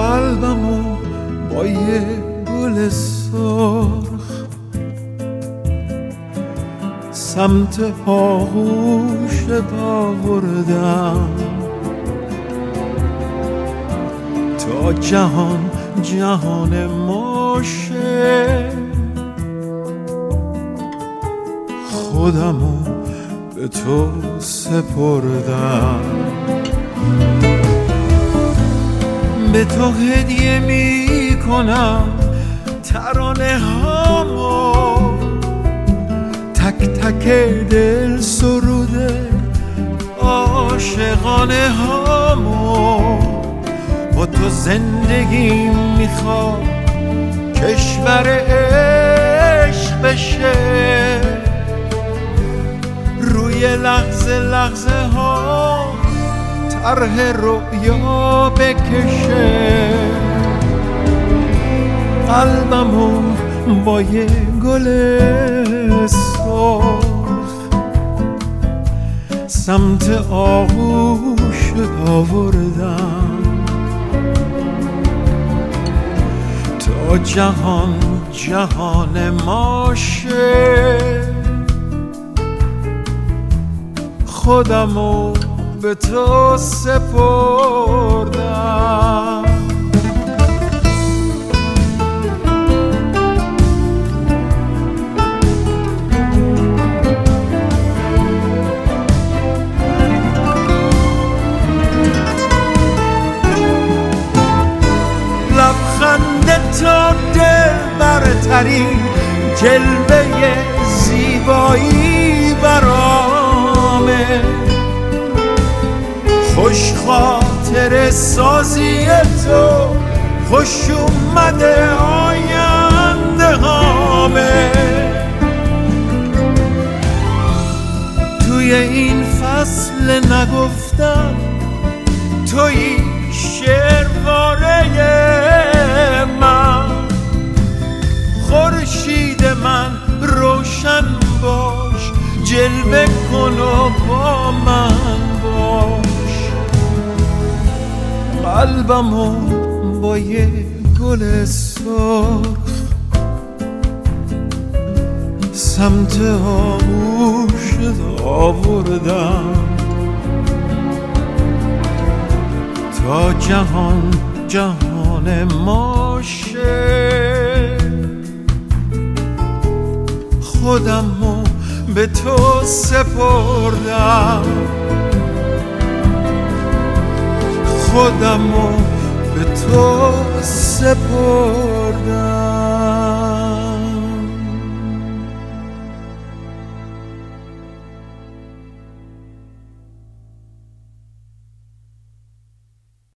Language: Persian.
قلبمو با یه گل سرخ سمت آغوشت آوردم تا جهان جهان ما شه. خودمو به تو سپردم، به تو هدیه می کنم ترانه هامو، تک تک دل سروده عاشقانه هامو. با تو زندگی میخواد کشور عشق بشه، روی لحظه لحظه ها طرح رویا بکشه. قلبمو با یه گل سرخ سمت آغوش آوردم تا جهان جهان ما شه. خودمو به تو سپردم. لبخند تو دل برترین جلوه زیبایی برامه، خوش خاطر سازی تو خوش اومده آینده هامه. توی این فصل نگفتم توی شعرواره من، خورشید من روشن باش جلوه کن و با من باش. قلبمو با یه گل سرخ سمت آغوشت آوردم تا جهان جهان ما شه. خودمو به تو سپردم، خودمو به تو سپردم.